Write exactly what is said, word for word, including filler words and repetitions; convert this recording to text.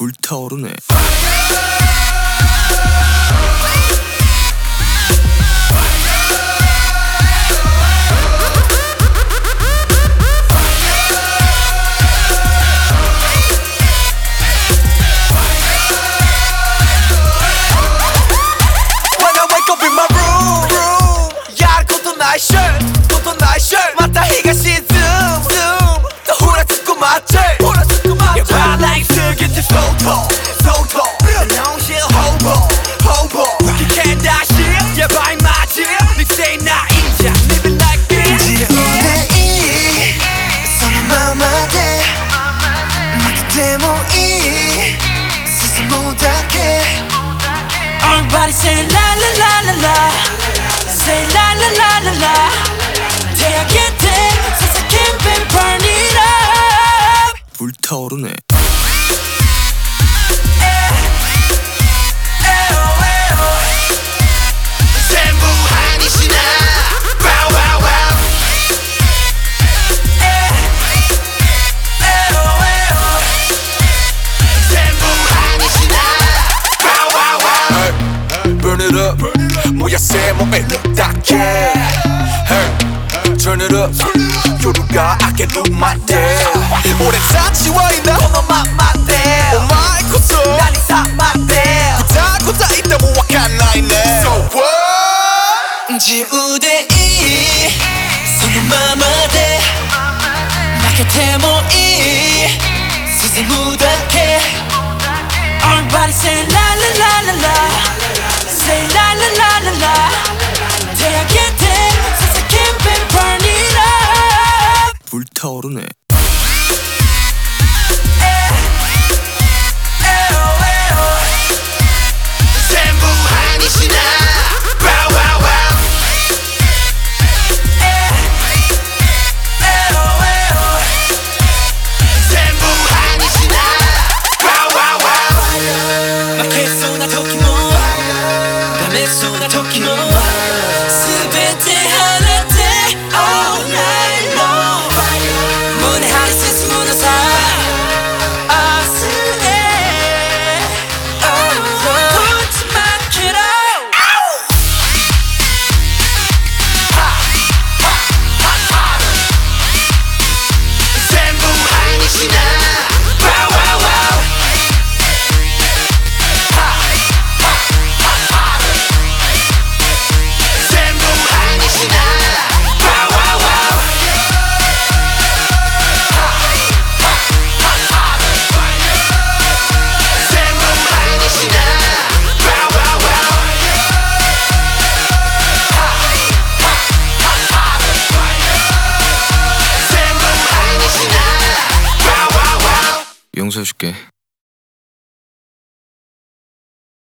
불타오르네. Everybody say la la la la la, say la la la la la. 대학교때 살살 캠페인 burn it up. 불타오르네. 뭐야 새 몸에 딱해 hey, turn it up 요루가 I can do my damn 오랜 사치와이나 너만 맞대 Oh my 고소 난 이상 맞대 고자 고자 있다 모아간 나이네 So what 지우대 이 손은 마마대 나곁에 모이 세세 무닥해 Everybody say la la la la la, say la la la la la. 대학교때 살살 캠페인 burn it up. 불타오르네. 전부 아니시나 Wow wow wow 전부 아니시나 Wow wow wow 負けそうな時もダメそうな時も全て払って all night long 胸張り進むのさ明日へ Put my kid out 전부 아니시나 Wow wow wow 전부 아니시나 Wow wow wow 전부 아니시나 Wow wow wow 전부 아니시나 Wow wow wow 용서해줄게.